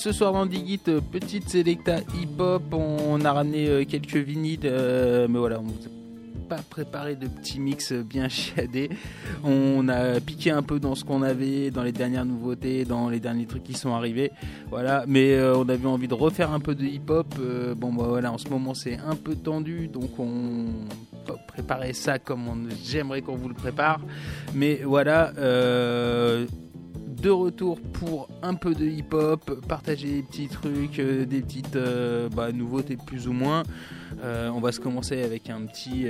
Ce soir dans Digit, petite sélecta hip-hop. On a ramené quelques vinyles, mais voilà, on vous a pas préparé de petits mix bien chiadés. On a piqué un peu dans ce qu'on avait, dans les dernières nouveautés, dans les derniers trucs qui sont arrivés. Voilà, mais on avait envie de refaire un peu de hip-hop. Voilà, en ce moment c'est un peu tendu, donc on préparer ça comme j'aimerais qu'on vous le prépare. Mais voilà. De retour pour un peu de hip-hop, partager des petits trucs, des petites nouveautés plus ou moins. On va se commencer avec un petit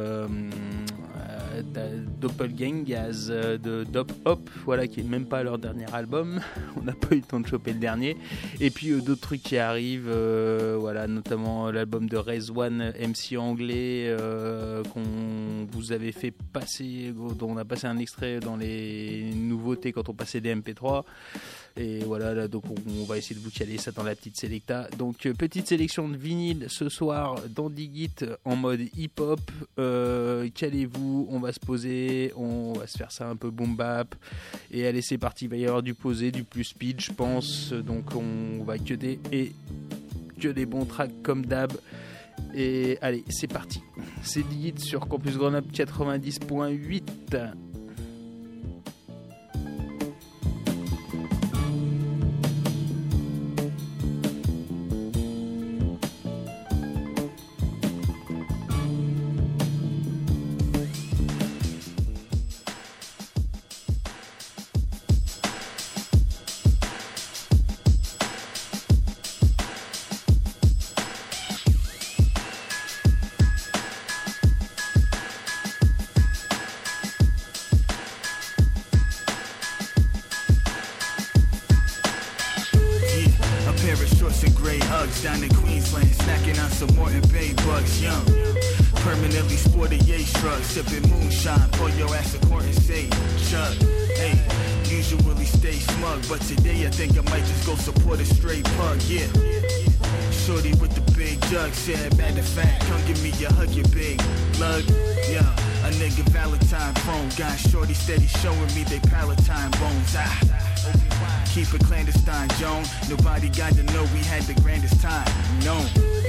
Doppelgangers de Dop Hop, voilà, qui est même pas leur dernier album. On n'a pas eu le temps de choper le dernier. Et puis d'autres trucs qui arrivent, voilà, notamment l'album de Raise One, MC anglais, qu'on vous avait fait passer, dont on a passé un extrait dans les nouveautés quand on passait des MP3. Et voilà, là, donc on va essayer de vous caler ça dans la petite sélecta. Donc petite sélection de vinyle ce soir dans Digit en mode hip-hop. Calez-vous, on va se poser, on va se faire ça un peu boom bap. Et allez, c'est parti, il va y avoir du posé, du plus speed, je pense. Donc on va que des bons tracks comme d'hab. Et allez, c'est parti. C'est Digit sur Campus Grenoble 90.8. Sipping moonshine, pour your ass a quart and say, chug. Hey, usually stay smug, but today I think I might just go support a straight pug, yeah. Shorty with the big jug said, matter of fact, come give me a hug, you big lug. Yeah, a nigga Valentine phone, got shorty steady showing me they Palatine bones. Keep it clandestine, Joan. Nobody got to know we had the grandest time known.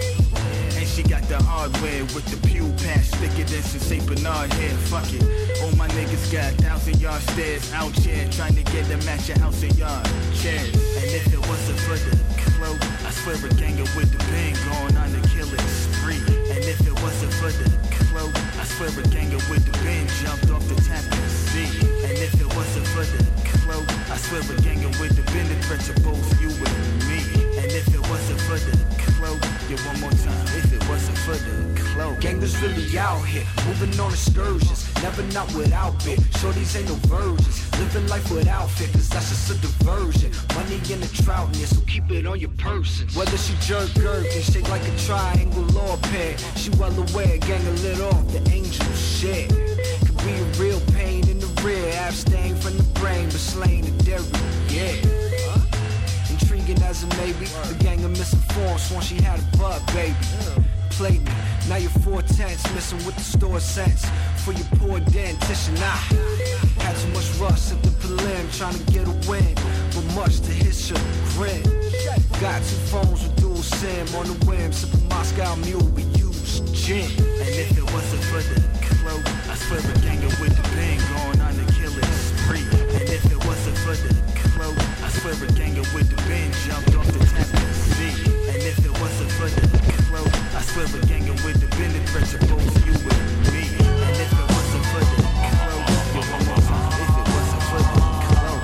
She got the hardware with the pew patch thicker than some St. Bernard hair. Fuck it. All my niggas got 1,000-yard stairs out here trying to get them at your house and yard chairs. And if it wasn't for the cloak, I swear a ganger with the bang going on the killing spree. And if it wasn't for the cloak, I swear a ganger with the bang jumped off the tapestry. And if it wasn't for the cloak, I swear a ganger with the bend the threat to both you and me. And if it wasn't for the cloak, yeah, one more time. If it wasn't for the cloak. Gangers really out here, moving on excursions, never not without bit. Shorties ain't no virgins, living life without fit, cause that's just a diversion. Money in the troutness, so keep it on your person. Whether she jerk gherkin, shake like a triangle or pair, she well aware, gang lit off the angel shit. Could be a real pain in the rear, abstain from the brain, but slain the dairy, yeah. Intriguing as a maybe, the gang of misinformed, sworn she had a bug, baby. Played me, now you're 4/10, missing with the store sense. For your poor dentition, had too much rust at the prelim, trying to get a win, but much to his chagrin. Got 2 phones with dual SIM on the whim, sipping Moscow Mule, we use gin. And if it wasn't for the cloak, I swear a ganger with the bang going on the killing spree. And if it wasn't for the cloak, I swear a ganger with the bang jumped off the tapestry. And if it wasn't for the cloak, I swear a ganger with the bend the threat to both you and me. And if it wasn't for the cloak, one more time. If it wasn't for the cloak.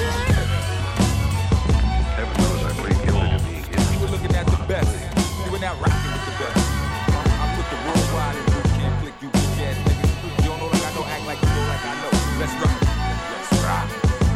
Heaven knows I plead guilty to being guilty. You were looking at the best. You were now rocking with the best. I put the worldwide in boot camp, click you bitch ass niggas. You don't know like I know, act like you know like I know. Let's rock. Let's rock.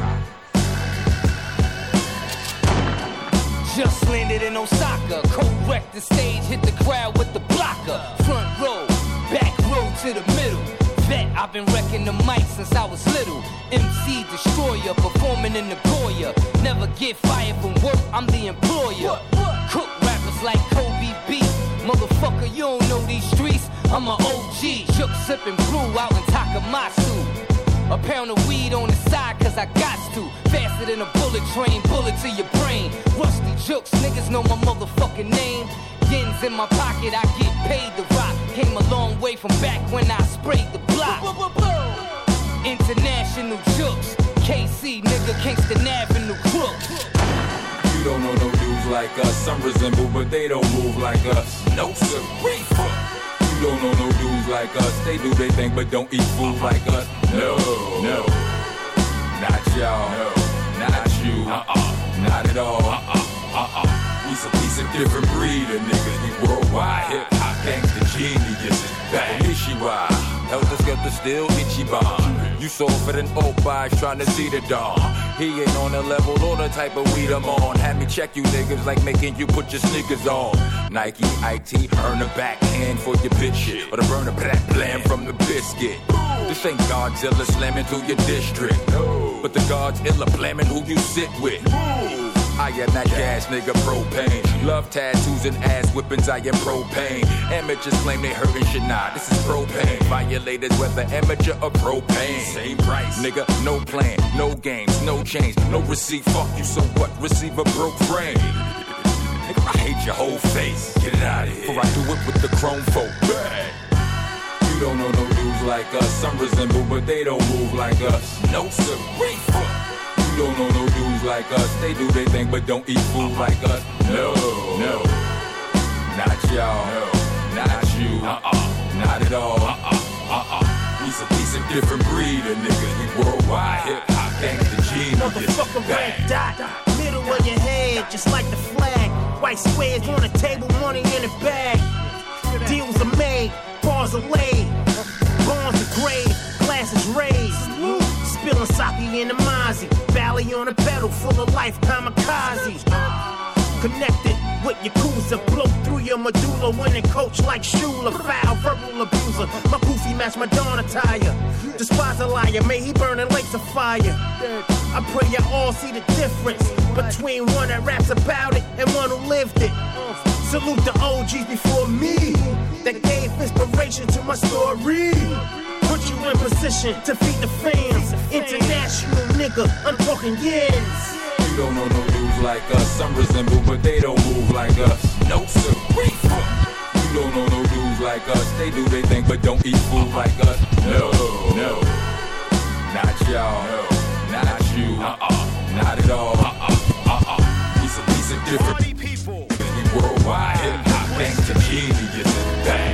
Just landed in Osaka, co-wrecked the stage, hit the crowd with the blocker. Front row, back row to the middle. Vet, I've been wrecking the mic since I was little. MC destroyer, performing in the Goya. Never get fired from work, I'm the employer. Cook rappers like Kobe B. Motherfucker, you don't know these streets, I'm a OG. Shook sipping brew out in Takamatsu. A pound of weed on the side, cause I got to. Faster than a bullet train, bullet to your brain. Rusty jokes, niggas know my motherfucking name. Yens in my pocket, I get paid to rock. Came a long way from back when I sprayed the block. International jokes, KC, nigga, Kingston Avenue crook. You don't know no dudes like us. Some resemble, but they don't move like us. No siree. You don't know no dudes like us. They do their thing, but don't eat food like us. No, no, not y'all. No, not you. Not at all. We's a different breed of niggas. We worldwide hip-hop gangsta geniuses. Back Ishiwa, Helter Skelter still Ichiban. You softer than Opie trying to see the dawn. He ain't on the level or the type of weed I'm on. Had me check you niggas like making you put your sneakers on. Nike, IT, earn a backhand for your bitch shit. Or the burner black blam from the biscuit. This ain't Godzilla slamming through your district. But the God's illa blaming who you sit with. I am that gas nigga propane. Love tattoos and ass whippings, I am propane. Amateurs claim they hurtin' shit, nah, this is propane. Violators, whether amateur or propane. Same price, nigga, no plan, no games, no change, no receipt, fuck you, so what? Receive a broke frame. Nigga, I hate your whole face, get it out of here. Before I do it with the chrome folk. You don't know no dudes like us. Some resemble, but they don't move like us. No siree. You don't know no dudes like us. They do their thing, but don't eat food like us. No, no, not y'all. No, not you. Not at all. We's a different breed of niggas. We worldwide hip-hop gangsta genius. Motherfucker red dot, middle of your head, just like the flag. White squares on the table, money in the bag. Deals are made, bars are laid, bonds are grade, glasses raised. Spilling sake in the Mozzie, valley on a pedal, full of life kamikazes. Connected with Yakuza, blow through your medulla, winning coach like Shula, foul verbal abuser. My goofy match my dawn attire. Despise a liar, may he burn in lakes of fire. I pray you all see the difference between one that raps about it and one who lived it. Salute the OGs before me that gave inspiration to my story. Put you in position to feed the fans. International nigga, I'm talking yens. You don't know no dudes like us. Some resemble, but they don't move like us. No siree. You don't know no dudes like us. They do their thing, but don't eat food like us. No, no, not y'all. No, not you. Not at all. We's a different people. We worldwide hip-hop gangsta geniuses. Bang.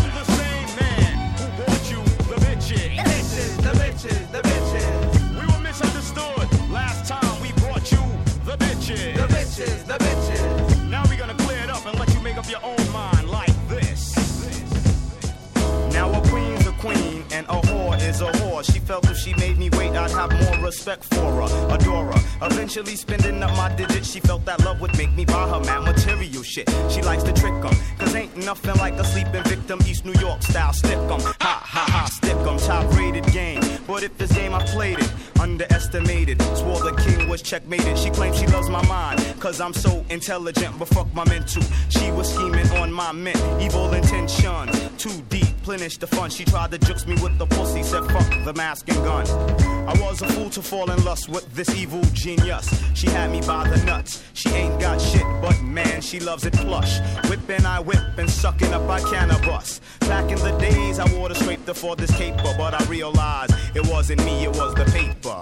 The bitches. We were misunderstood. Last time we brought you the bitches. The bitches. Now we're gonna clear it up and let you make up your own mind like this. Now a queen's a queen and a whore is a whore. She felt if she made me wait, I'd have more respect for her, adore her. Eventually spending up my digits, she felt that love would make me buy her mad material shit. She likes to trick 'em, cause ain't nothing like a sleeping victim, East New York style, stick 'em. Ha, ha, ha, stick 'em, top rated game. But if this game I played it, underestimated, swore the king was checkmated. She claims she loves my mind, cause I'm so intelligent, but fuck my mental. She was scheming on my mint, evil intentions, too deep, plenish the fun. She tried to jukes me with the pussy, said fuck the mask and gun. I was a fool to fall in lust with this evil genius. She had me by the nuts. She ain't got shit, but man, she loves it plush. Whipping I whip and sucking up I cannabis. Back in the days, I wore the scraper for this caper, but I realized it wasn't me, it was the paper.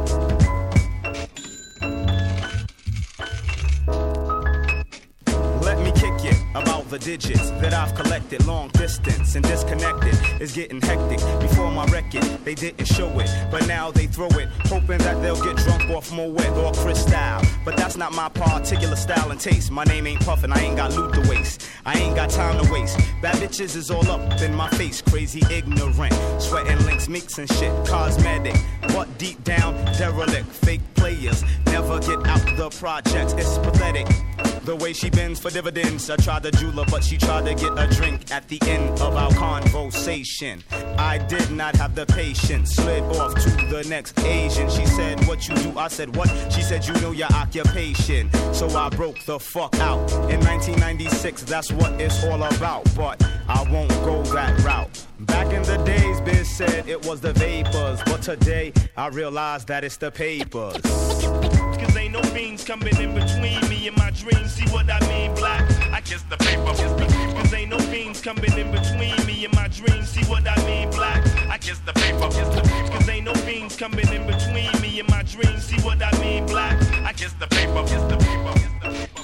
Let me kick it about the digits that I've collected. Long distance and disconnected is getting hectic. Before my record, they didn't show it, but now they throw it, hoping that they'll get drunk off Moet or Cristal. But that's not my particular style and taste. My name ain't Puffin', I ain't got loot to waste. I ain't got time to waste. Bad bitches is all up in my face, crazy ignorant. Sweating links, meeks and shit, cosmetic. But deep down, derelict, fake players never get out the projects. It's pathetic. The way she bends for dividends. I tried to jewel her, but she tried to get a drink at the end of our conversation. I did not have the patience. Slid off to the next Asian. She said, what you do? I said, what? She said, you know your occupation. So I broke the fuck out. In 1996, that's what it's all about. But I won't go that route. Back in the days, Biz said it was the vapors. But today, I realize that it's the papers. Cause ain't no fiends coming in between me and my dreams. See what I mean, black? I kiss the paper. Cause ain't no fiends coming in between me and my dreams. See what I mean, black? I kiss the paper. Cause ain't no fiends coming in between me and my dreams. See what I mean, black? I kiss the paper. Kiss the paper. Kiss the paper.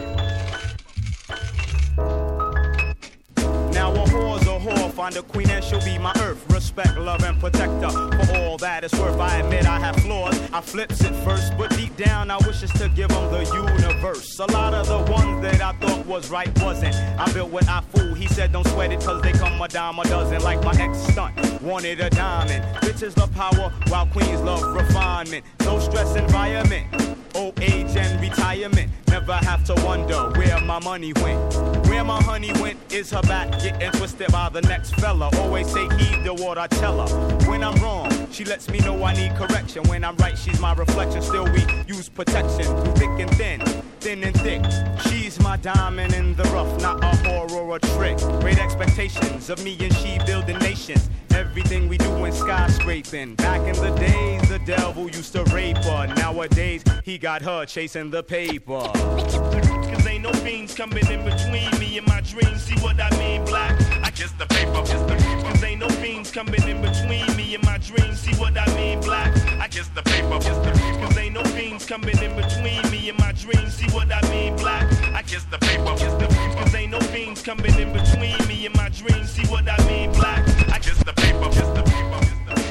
Now a whore's a whore, find a queen and she'll be my earth. Respect, love, and protect her for all that it's worth. I admit I have flaws, I flips it first, but deep down I wish it's to give them the universe. A lot of the ones that I thought was right wasn't. I built what I fool, he said don't sweat it cause they come a dime a dozen. Like my ex-stunt, wanted a diamond. Bitches love power while queens love refinement. No stress environment, old age and retirement. Never have to wonder where my money went. Where my honey went is her back getting twisted by the next fella. Always take heed to what I tell her. When I'm wrong, she lets me know I need correction. When I'm right, she's my reflection. Still we use protection through thick and thin, thin and thick. She's my diamond in the rough, not a whore or a trick. Great expectations of me and she building nations. Everything we do in skyscraping. Back in the days, the devil used to rape her. Nowadays, he got her chasing the paper. Cause ain't no fiends coming in between me and my dreams. See what I mean, black? I kiss the paper. Cause ain't no fiends coming in between me and my dreams. See what I mean, black? I kiss the paper. Cause ain't no fiends coming in between me and my dreams. See what I mean, black? I kiss the paper. Cause ain't no fiends coming in between me and my dreams. See what I mean, black? I kiss the paper. Kiss the paper.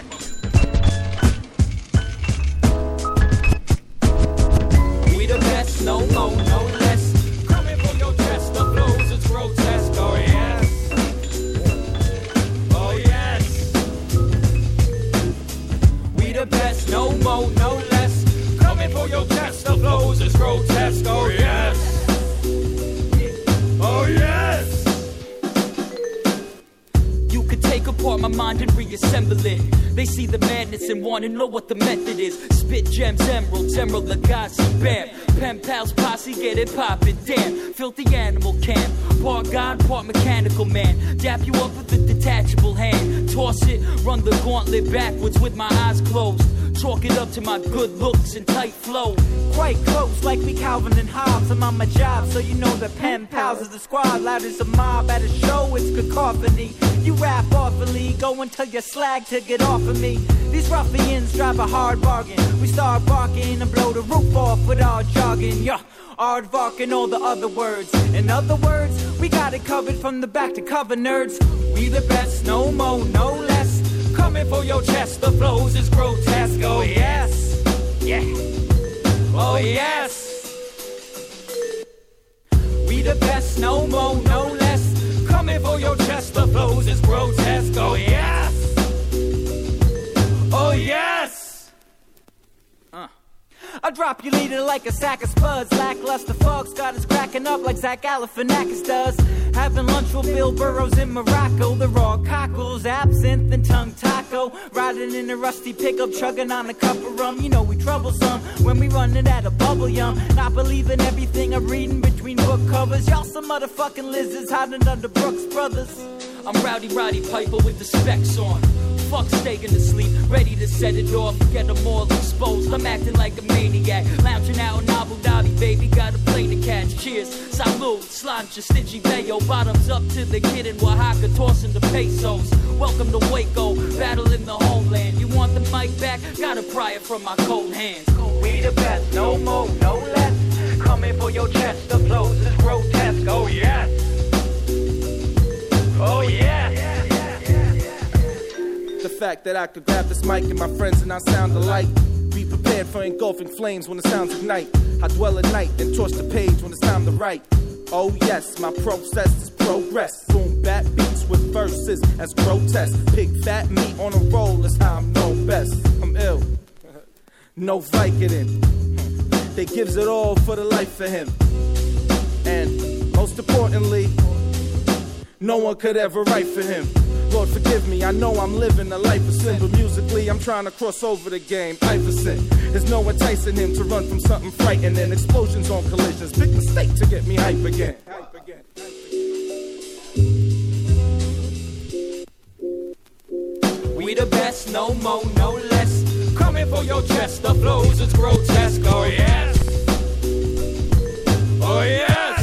We the best, no more, no less. Coming for your chest, the flows is grotesque. Oh yes, oh yes. We the best, no more, no less. Coming for your chest, the flows is grotesque. Oh yes, oh yes. You could take apart my mind and reassemble it. They see the madness and want to know what the method is. Spit gems, emeralds, emerald, Lagasse, bam. Pen pals, posse, get it poppin', damn. Filthy animal camp, part God, part mechanical man. Dap you up with a detachable hand. Toss it, run the gauntlet backwards with my eyes closed. Chalk it up to my good looks and tight flow. Quite close, like we Calvin and Hobbes. I'm on my job, so you know the pen pals of the squad. Loud as a mob at a show, it's cacophony. You rap awfully, go and tell your slag to get off of me. These ruffians drive a hard bargain. We start barking and blow the roof off with our jargon. Yeah, aardvark and all the other words. In other words, we got it covered from the back to cover, nerds. We the best, no more, no less. Coming for your chest, the flows is grotesque. Oh yes, yeah, oh yes. We the best, no more, no less. Coming for your chest, the flows is grotesque. Oh yes, oh yes. I drop your leader like a sack of spuds. Lackluster fucks got us cracking up like Zach Galifianakis does. Having lunch with Bill Burrows in Morocco. The raw cockles, absinthe and tongue taco. Riding in a rusty pickup, chugging on a cup of rum. You know we troublesome when we running out of bubble yum. Not believing everything I'm reading between book covers. Y'all some motherfucking lizards hiding under Brooks Brothers. I'm Rowdy Roddy Piper with the specs on. Fuck staying to sleep, ready to set it off, get them all exposed. I'm acting like a maniac, lounging out in Abu Dhabi, baby, got a plane to catch. Cheers, salud, slancha, stingy bayo, bottoms up to the kid in Oaxaca, tossing the pesos. Welcome to Waco, battle in the homeland. You want the mic back? Gotta pry it from my cold hands. We the best, no more, no less. Coming for your chest, the flows is grotesque. Oh yes, oh yes. The fact that I could grab this mic and my friends and I sound alike. Be prepared for engulfing flames when the sounds ignite. I dwell at night and torch the page when it's time to write. Oh yes, my process is progress. Boom, bat beats with verses as grotesque. Pig fat meat on a roll is how I'm known best. I'm ill, no Vicodin. They gives it all for the life of him. And most importantly, no one could ever write for him. Lord forgive me, I know I'm living a life of sin, but musically I'm trying to cross over the game. Iverson, there's no enticing him to run from something frightening. Explosions on collisions, big mistake to get me hype again. We the best, no more, no less. Coming for your chest, the flows is grotesque. Oh yes, oh yes.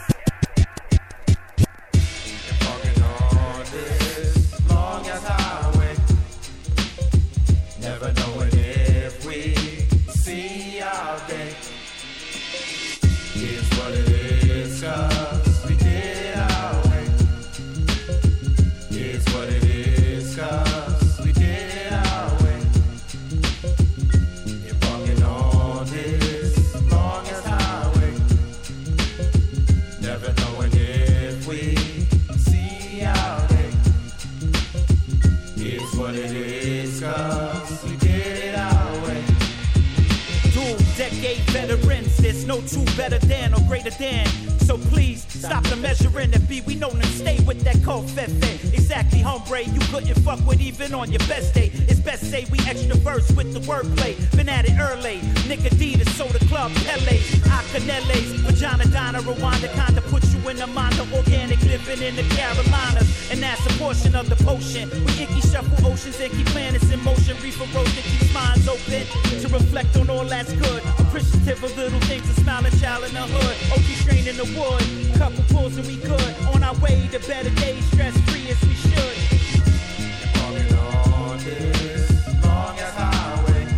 Walking on this long as highway, never knowing if we see our day. Here's what it is, 'cause we did it our way. Here's what it is, 'cause we did it our way. And walking on this long as highway, never knowing if we see our day. Here's what it is, 'cause we did it our way. Decade veterans, there's no two better than or greater than. So please stop the measuring and be. We know them stay with that cold fefe. Exactly, hombre, you couldn't fuck with even on your best day. It's best say we extra verse with the wordplay. Been at it early. Nick Adidas, Soda Club, Pele, Acaneles, Vagina Donna, Rwanda, kinda put you in the mind of organic living in the Carolinas. And that's a portion of the potion. We icky shuffle oceans and keep planets in motion. Reefer road that keeps minds open to reflect on all that's good. Appreciative of little things, a smiling child in the hood. OG strain in the wood, couple pulls and we good. On our way to better days, stress free as we should. Walking on this long as highway,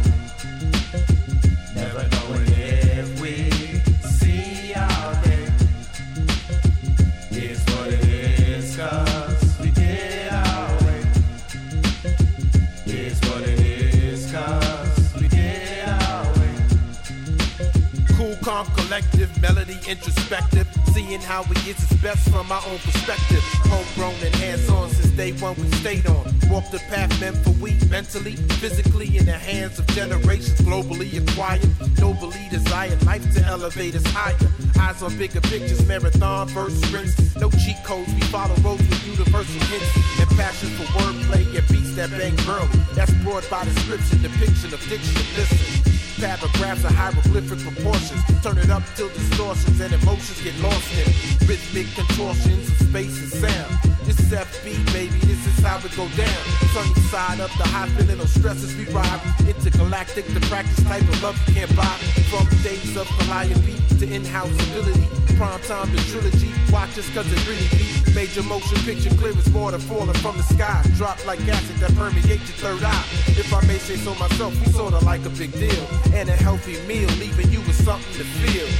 never knowing if we see our day. Here's what it is, 'cause we did it our way. Here's what it is, 'cause we did it our way. Cool, calm, collective, melody, introspective. Seeing how we is its best from our own perspective. Homegrown and hands-on since day one we stayed on. Walk the path meant for we, mentally, physically in the hands of generations globally acquired. Nobly desired life to elevate us higher. Eyes on bigger pictures, marathon, verse sprints. No cheat codes, we follow roads with universal hints. And passion for wordplay and beats that bang burly. That's brought by description, depiction of diction. Listen. Paragraphs of hieroglyphic proportions. Turn it up till distortions and emotions get lost in rhythmic contortions of space and sound. This is FB, baby, this is how it go down. Sunny side up, the high feeling of stresses we ride. Intergalactic, the practice type of love you can't buy. From days of Calliope to in-house ability. Prime time to trilogy, watch us 'cause it really be. Major motion picture clear as water falling from the sky. Drop like acid that permeates your third eye. If I may say so myself, we sorta like a big deal. And a healthy meal, leaving you with something to feel.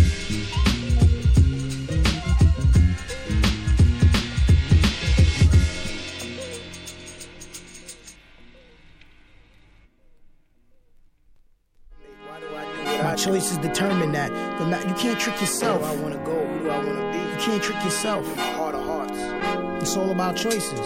My choices determine that. You can't trick yourself. Where do I wanna go? Who do I wanna be? You can't trick yourself. Heart of hearts. It's all about choices.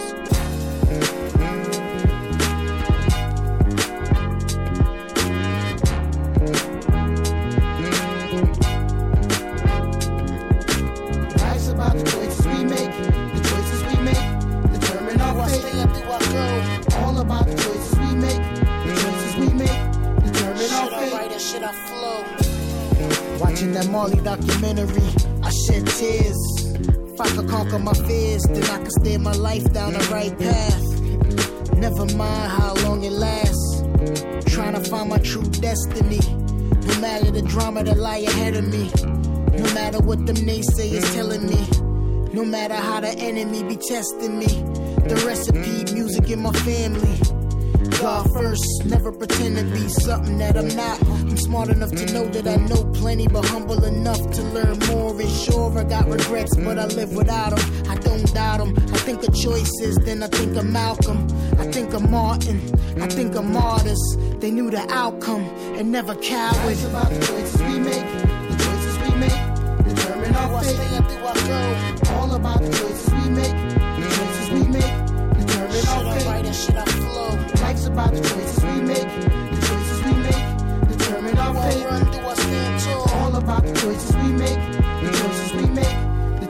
Life's about the choices we make. The choices we make determine our fate. All about the choices we make. The choices we make determine our fate. Should I write or should I flow? Watching that Marley documentary, I shed tears. If I could conquer my fears, then I could steer my life down the right path. Never mind how long it lasts. Trying to find my true destiny. No matter the drama that lie ahead of me. No matter what them naysayers telling me. No matter how the enemy be testing me. The recipe, music in my family. God first, never pretend to be something that I'm not. I'm smart enough to know that I know plenty, but humble enough to learn more. And sure, I got regrets, but I live without them. I don't doubt them. I think of choices, then I think of Malcolm. I think of Martin. I think of martyrs. They knew the outcome and never cowered. It's about the choices we make. The choices we make determine our fate. All about the choices we make. The choices we make determine our fate. Should I write or should I flow? Life's about the choices we make. The choices we make determine our fate. Run, do I stand tall? All about the choices we make. The choices we make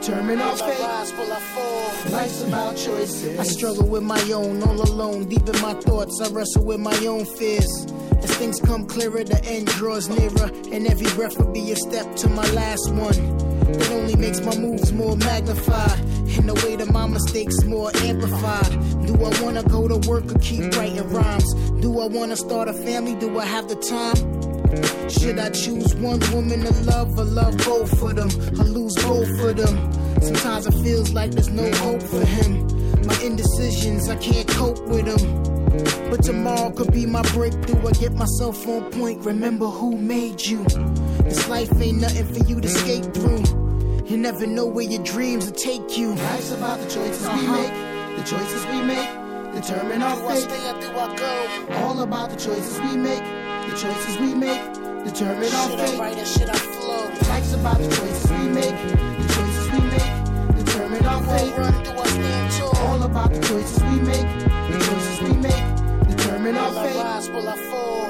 determine our fate. Life's about choices. I struggle with my own, all alone, deep in my thoughts. I wrestle with my own fears. As things come clearer, the end draws nearer, and every breath will be a step to my last one. That only makes my moves more magnified, and the weight of my mistakes more amplified. Do I wanna go to work or keep writing rhymes? Do I wanna start a family? Do I have the time? Should I choose one woman to love or love both of them, or lose both of them? Sometimes it feels like there's no hope for him. My indecisions, I can't cope with them. But tomorrow could be my breakthrough. I get myself on point, remember who made you. This life ain't nothing for you to escape through. You never know where your dreams will take you. Life's about the choices we make. The choices we make determine our fate. Do I stay or do I go? All about the choices we make. The choices we make determine our fate. Should I write or should I flow? Life's about the choices we make. The choices we make determine our fate. Do I run, do I stand tall? All about the choices we make. The choices we make determine our fate. Will I rise, will I fall?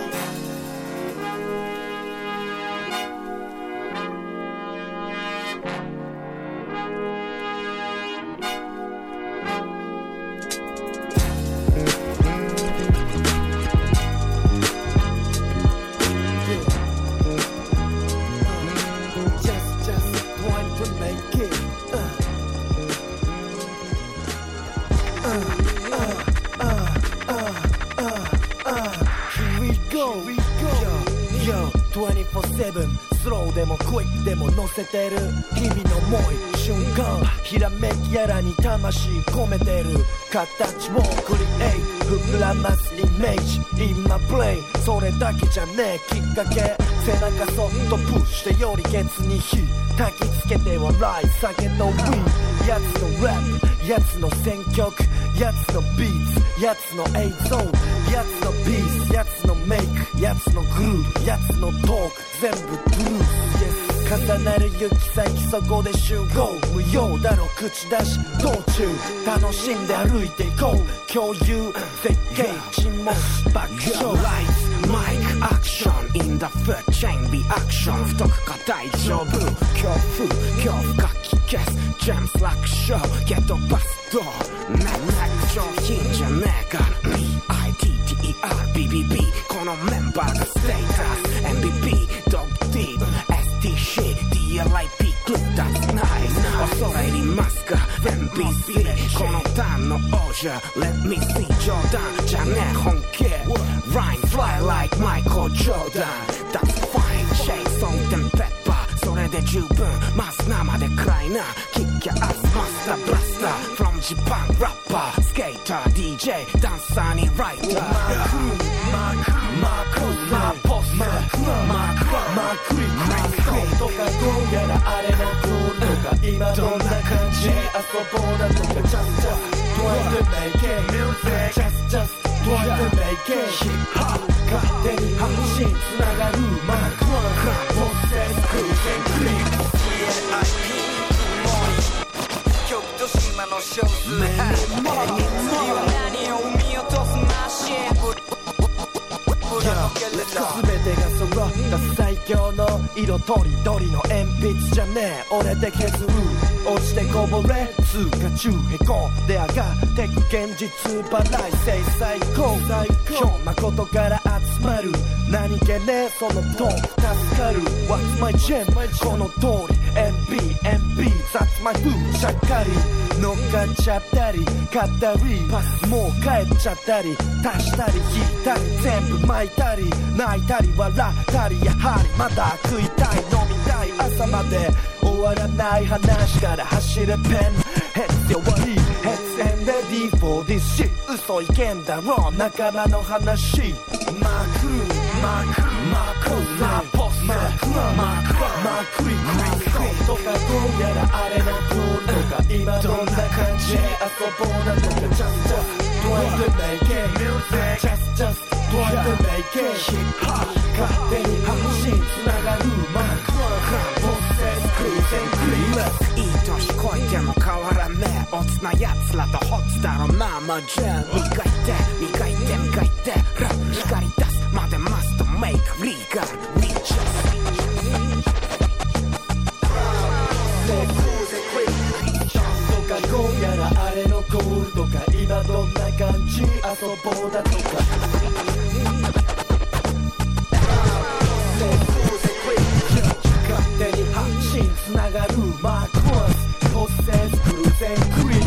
スローでもクイックでも乗せてる日々の重い瞬間ひらめきやらに魂込めてる形をクリエイト膨らますイメージ in my brain それだけじゃねえきっかけ背中そっとプッシュしてよりケツに火焚きつけて笑い酒とウィンやつのラップやつの選曲やつのビーツやつの映像やつのピースやつのメイクやつのグループやつのトーク全部トゥルース重なる行き先そこで集合無用だろ口出し道中楽しんで歩いていこう共有絶景沈黙爆笑ライツマイクアクション in the food chain reaction 太くか大丈夫恐怖が聞けすジェームスラックショーゲットバスドな上品じゃねえか BITTER BBB このメンバーがステータス MVP ドップディープ STC DLIP グループ That's nice 恐れ入りますか MBC このターンの王者 Let me see 冗談じゃねえ本気 Rhyme fly like Michael Jordan That's fine Shake salt and pepper それで十分まず生で暗いなキッキャアスマスターブラスター From Japan rapper スケーター DJ ダンサーにライターマポスマクリとかどうやらあれのゴールとか今どんな感じ遊ぼうだとか Just do it to make it music Just do it to make it hip hop 勝手に発信つながるマーククラブポセスクーゼンクリップ 極と島の少数派次は何を生み落とすマシン全てが揃った最強の色とりどりの鉛筆じゃねえ俺で削る落ちてこぼれ通過中へこんで上がってく現実払い制最高今日誠から集まる何気ねえそのトーク助かる What's my jam この通り MB That's my food しゃっかり乗っかっちゃったり買ったりもう帰っちゃったり足したり引いたり全部巻いたり泣いたり笑ったりやはりまだ食いたい飲みたい朝まで終わらない話から走れペンヘッド終わりヘッドエンレディー for this shit 嘘いけんだろう仲間の話マクポスマクリとかどうやらあれのゴールとか今どんな感じ遊ぼうだとか Just do it to make it music Just do it to make it hip hop 勝手に発信つながるマークポセスクーゼンクリーいい年こいても変わらねえオツなやつらとホツだろまあまあじゃん磨いてラップ光り出すまでマストメイクリーガルリーチャス今どんな感じ遊ぼうだとか勝手に発信つながるマークワス突然偶然クリック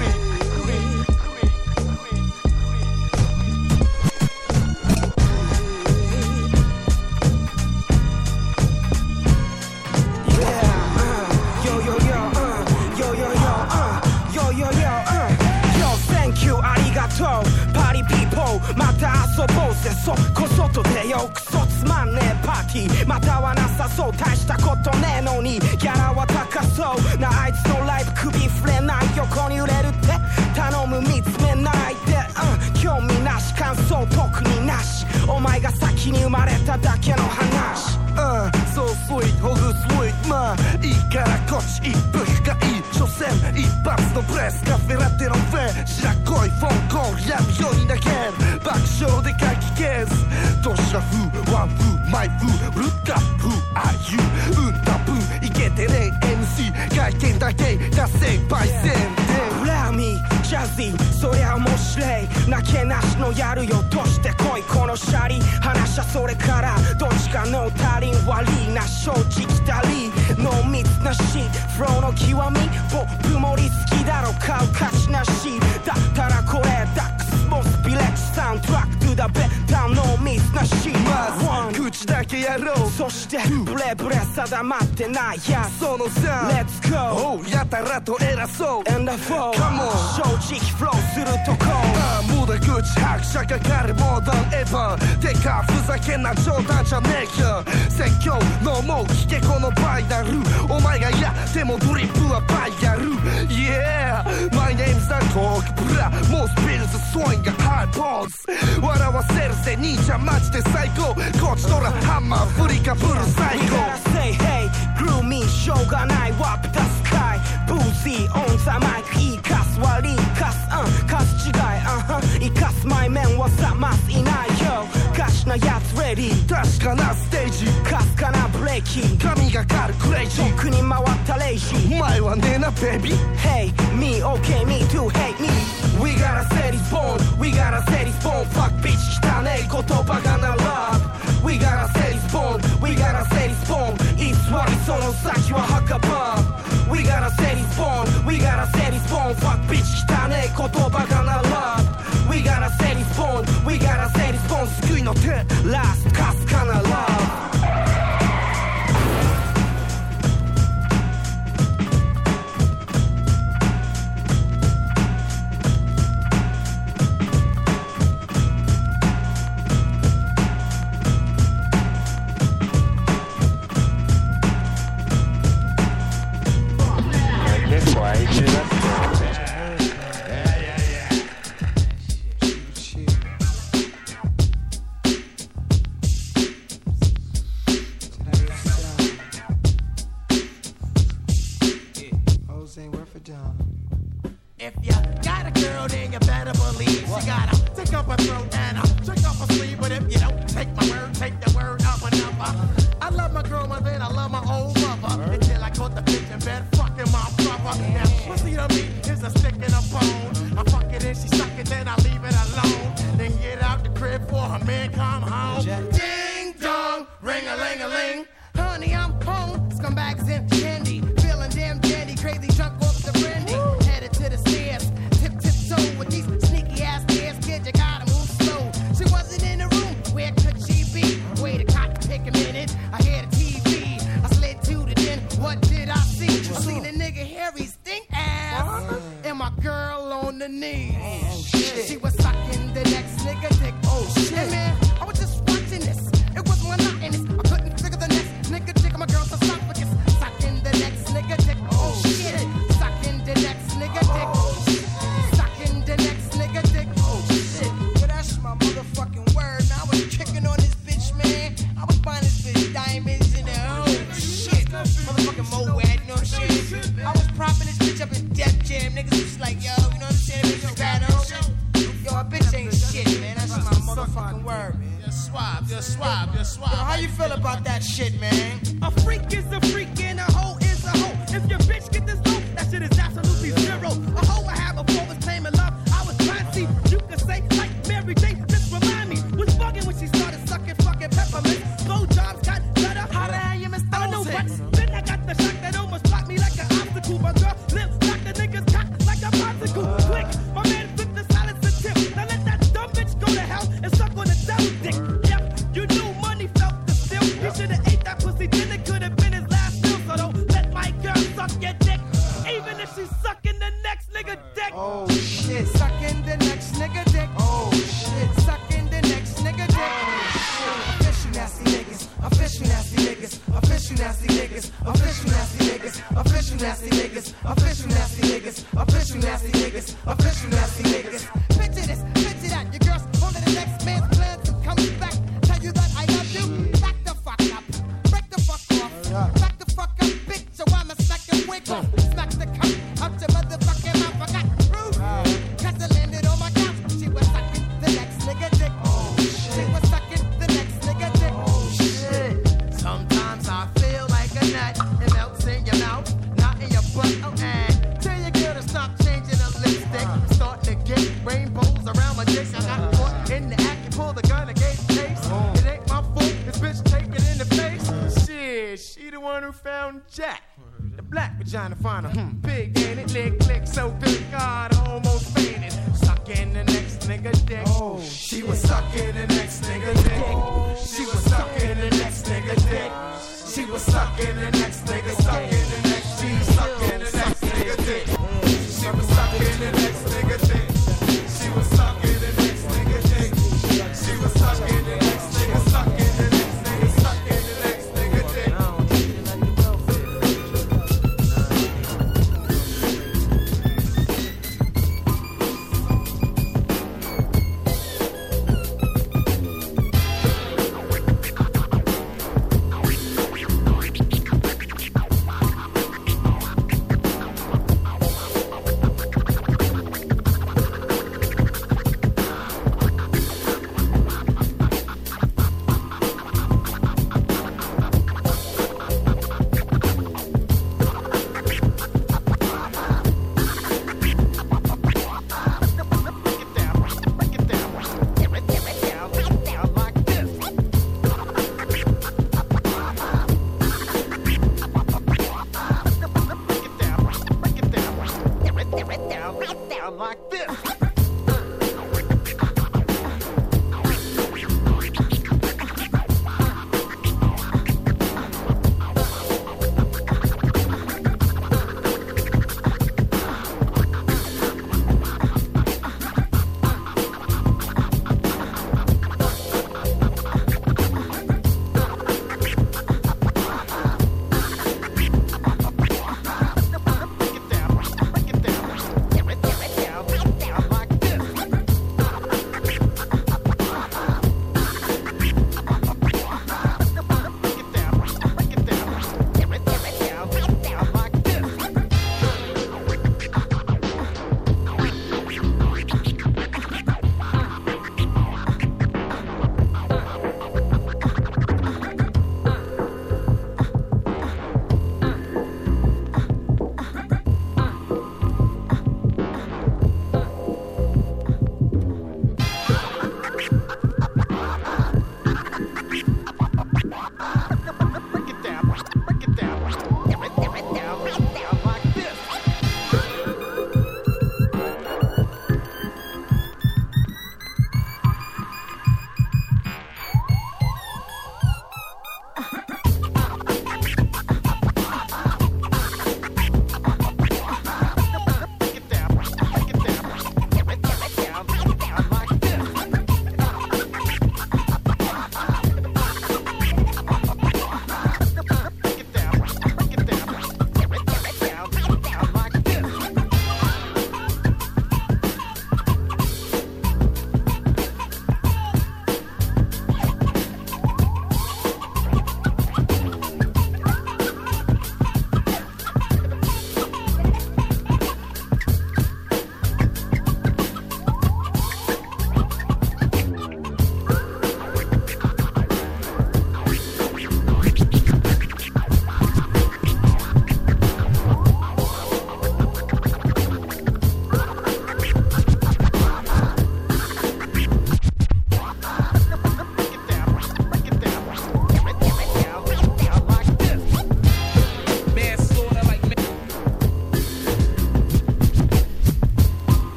パリピーポーまた遊ぼうぜそこそと出ようクソつまんねえパーティーまたはなさそう大したことねえのにギャラは高そうなあいつのライブ首振れない横に揺れるって頼む見つめないで、興味なし感想特になしお前が先に生まれただけの話そうスイートほぐスイートまあいいからこっち一服がいい所詮一発のブレスカフェラテのフェン白恋フォンコンやるように投げる爆笑で書き消すドシラ風ワン風マイ風ルッカ風あゆうんたぶんいけてね MC 外見だけ出せ焙煎ブラーミージャズィーそりゃ面白いなけなしのやるよとしてこいこのシャリ話はそれからどっちかの足りん悪いな正直たり濃密なしフローの極みポップ盛り好きだろ買う価値なしだったらこれダックスモスピレッチサウンドトラックトゥダベッタ濃密なしまず口だけやろうそしてブレブレ定まってないやその3 Let's go やたらと偉そう And the four Come on 正直フローするとこ無駄口拍車かかるモダンエヴァンてかふざけんな冗談じゃねえよ説教のもう聞けこのバイナルお前がやってもドリップはバイヤル Yeah My name's the Coke ブラもうスピルズスワインがハイポーズ笑わせるぜ兄ちゃんマジで最高こっちとらハンマー振りかぶる最高 We gotta say hey groove me しょうがないワップダスカイブージーオンザマイクいいかす悪いかすかす違い生かす前面はざますいないよガシなやつレディ確かなステージかすかなブレーキ髪がかるクレイジー特に回ったレイジーお前はねえなベビー Hey me okay me too hate me We gotta set his bone We gotta set his bone Fuck bitch 汚ねえ言葉がなら We gotta set his bone We gotta set his bone 偽りその先は墓場 We gotta set his bone We gotta set his bone Fuck bitch 汚ねえ言葉がなら We gotta set his bone We gotta set his bone 救いの手 Last かすかな love If you got a girl, then you better believe she gotta take up her throat and check off her sleeve. But if you don't take my word, take the word of another. I love my girl more than I love my old mother. Until I caught the bitch in bed, fucking my brother. Now, pussy to me is a stick in a bone. I fuck it and she suck it, then I leave it alone. Then get out the crib for her man come home. Ding dong, ring a ling a ling. Honey, I'm home. Scumbags in candy, feeling damn dandy, crazy drunk off the brandy. Headed to the stairs, tip-toe with these sneaky ass stairs. Kid, you gotta move slow. She wasn't in the room, where could she be? Wait a cop, take a minute. I hear the TV, I slid to the den. What did I see? You seen a nigga hairy stink ass, and my girl on the knees. She was sucking the next nigga dick. Oh shit, hey, man, I was just watching this. It was monotonous. I couldn't figure the next nigga dick on my girl's esophagus. Sucking the next nigga dick. Oh shit, sucking the next nigga dick. Sucking the next nigga dick. Oh shit, yeah, that's my motherfucking word. Man, I was kicking on this bitch, man. I was buying this bitch diamonds in the shit. Motherfucking Moed, you know what I'm saying? I was propping this bitch up in Def Jam. Niggas was like, yo, you know what I'm saying? Bitch was bad on shit. Yo, a bitch ain't shit, man. That's my motherfucking word, man. You're suave, you're suave, you're suave. Yo, how you feel about that shit, man? A freak is a freak and a hoe is a hoe. If your bitch get this low, that shit is absolutely zero. A hoe I had before was claiming love. I was said she's sucking the next nigga dick. Oh shit, sucking the next nigga dick. Oh shit, sucking the next nigga dick. Oh shit, official nasty niggas, official nasty niggas, official nasty niggas, official nasty niggas, official nasty niggas, official nasty niggas, official nasty niggas, official nasty niggas. Picture this, picture that. Your girl's holding the next man's plans and comes back. Tell you that I love you. Back the fuck up, break the fuck off, back the fuck up, bitch. So I'ma smack your wig off, smack the cup out your motherfucking mouth. I got proof, 'cause I landed on my couch. She was sucking the next nigga dick. She was sucking the next nigga dick. Oh shit. Sometimes I feel like a nut. It melts in your mouth, not in your butt. Oh, and tell your girl to stop changing her lipstick. Start to get rainbows around my dick. I got caught in the act and pulled the gun and gave chase. It ain't my fault, this bitch take it in the face. Shit, she the one who found Jack. The black vagina finder, big ain't it? Lick, lick, so good, God, I almost fainted. Sucking the next nigga dick. Oh, she was sucking the next nigga dick. She was sucking the next nigga dick. She was sucking the next nigga, sucking the next, she was sucking the next nigga dick. She was sucking the next nigga dick. She was sucking the next nigga dick. She was sucking the next nigga, sucking the next nigga, sucking the next nigga dick.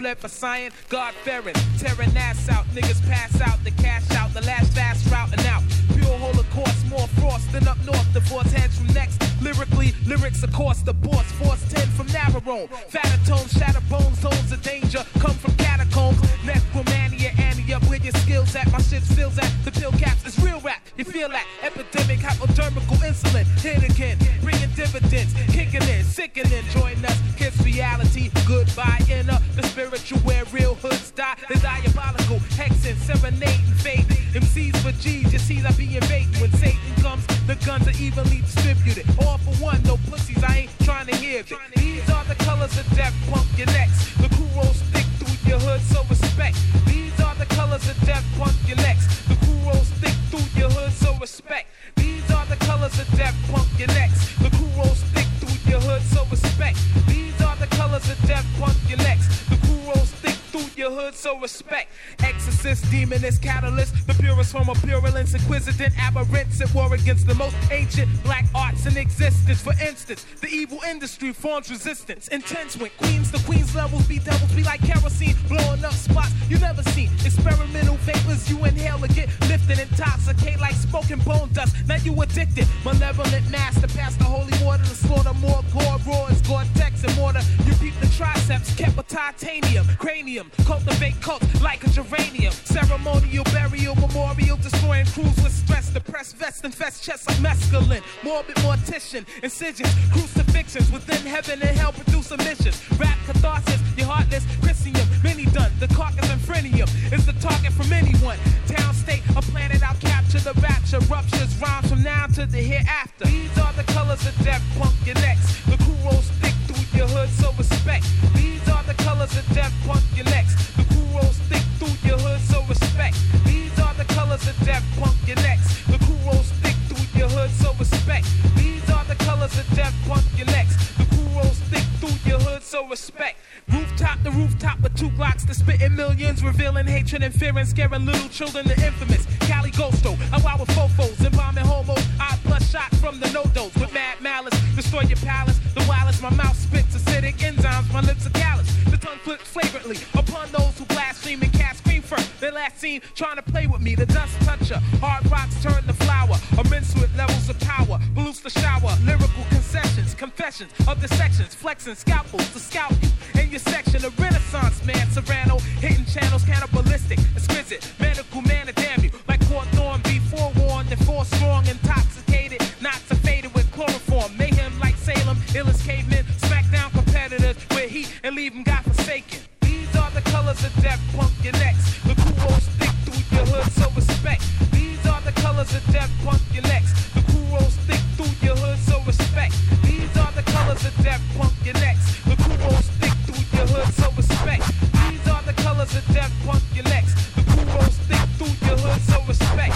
fled for science, God-fearing, tearing ass out. Niggas pass out, the cash out, the last fast route and out. Pure holocaust, more frost than up north. Divorce heads from next. Lyrically, lyrics of course, the boss. Force 10 from Navarone. Fatter tones, shatter bones, zones of danger. Come from catacombs. Necromania, Annie up where your skills at. My shit stills at. The pill caps is real rap. You feel that? Epidemic, hypodermical insulin. Hit again, bringing dividends. Kicking in, sickening. Join us, kiss reality. Goodbye, inner. The spiritual where real hoods die. The diabolical, hexing, serenading, fading. MCs for G's, you see that be invading. When Satan comes, the guns are evenly distributed. All for one, no pussies, I ain't trying to hear it. These are the colors of death, punk your necks. The crew rolls thick through your hood, so respect. These are the colors of death, punk your necks. The crew rolls thick through your hood, so respect. These are the colors of death, punk your necks. The crew rolls thick through your hood, so respect. These are the colors of death, punk your necks. The crew rolls thick through your hood, so respect. Exorcist, demonist, catalyst, the purest form of purulence, inquisitant, aberrants at war against the most ancient black arts in existence. For instance, the evil industry forms resistance. Intense when queens, the queen's levels be devils, be like kerosene, blowing up spots you never seen. Experimental vapors you inhale and get lifted, intoxicate like smoking bone dust. Now you addicted, malevolent master, pass the holy water to slaughter more gore, raw as Gore-Tex and mortar. You peep the triceps, kept with titanium, cranium, cultivate cults like a geranium. Ceremonial burial, memorial, destroying crews with stress. Depressed vest infest chests like mescaline. Morbid mortician, incisions, crucifixions within heaven and hell produce emissions. Rap catharsis, your heartless Christian, many done. The carcass and phrenium is the target from anyone. Town, state, a planet I'll capture. The rapture ruptures rhymes from now to the hereafter. These are the colors of death, punk your necks. The crew rolls thick through your hood, so respect. These are the colors of death, punk your necks. The crew rolls thick through your hood, so respect. These are the colors of death, punk your necks. The crew rolls thick through your hood, so respect. These are the colors of death, punk your necks. The crew rolls thick through your hood, so respect. Rooftop to rooftop with 2 Glocks to spitting millions, revealing hatred and fear and scaring little children. The infamous Cali Ghosto, I wow with fofos, embalming homos. I plus shot from the no-dos with mad malice. Destroy your palace, the wireless, my mouth spits acidic enzymes, my lips are callous. The tongue flips flagrantly upon those who blaspheme and cast scream first. Their last scene trying to play with me, the dust toucher. Hard rocks turn to flour, immense with levels of power. Balloons to shower, lyrical concessions, confessions of the sections, flexing scalpels to scalp you. In your section, a renaissance man, Serrano, hitting channels, cannibalistic, exquisite, medical man, damn you. Like Hawthorne, be forewarned and forestrong, intoxicated, not to faded with chloroform. Mayhem like Salem, ill as cavemen, smack down competitors with heat and leave them godforsaken. These are the colors of death, punk your necks. The crew rolls thick through your hood, so respect. These are the colors of death, punk your necks. The crew rolls thick through your hood, so respect. These are the colors of death, punk your necks. The crew rolls thick through your hood, so respect. These are the colors of death, punk your necks. The crew rolls thick through your hood, so respect.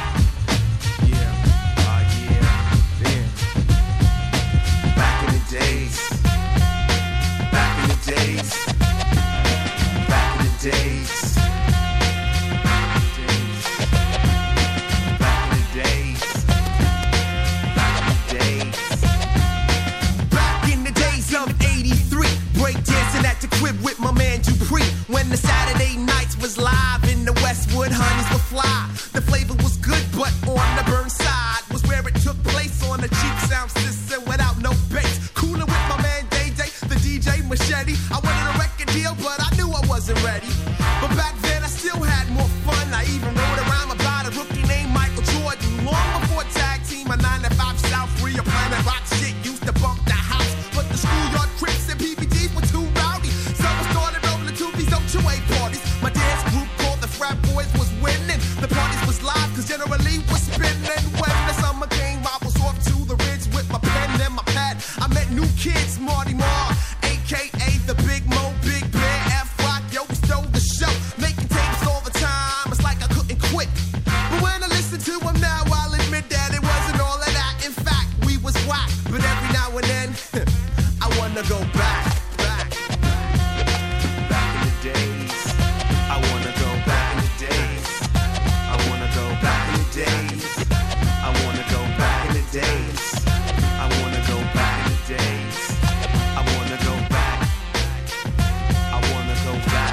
Back in the days. Back in the days. Back in the days. Back in the days. Back in the days. Back in the days of 83. Breakdancing at the crib with my man Dupree. When the Saturday nights was live in the Westwood, honeys were fly. The flavor was good, but on the burn side was where it took place on a cheap sound system without no bass. Cooler with my man Day Day, the DJ Machete. I wanted a record deal, but I knew I wasn't ready. But back then I still had more fun. I even wrote a rhyme about a rookie named Michael Jordan. Long before tag team, a 9 to 5 South Rio Planet Rock shit used to bump the house. But the schoolyard Crips and PBDs were too rowdy. So I started rolling to these OQA parties. My dance group called the Frat Boys was winning. The parties was live, cause generally was spinning. When the summer came, I was off to the ridge with my pen and my pad. I met new kids, Marty Marr, a.k.a. the Big Mo, Big Bear, F-Rock, yo, we stole the show. Making tapes all the time, it's like I couldn't quit. But when I listen to them now, I'll admit that it wasn't all of that. In fact, we was whack. But every now and then, I wanna go back. Back in the days. I wanna go back in the days. I wanna go back in the days. I wanna go back in the days. I wanna go back in the days. I wanna go back. I wanna go back.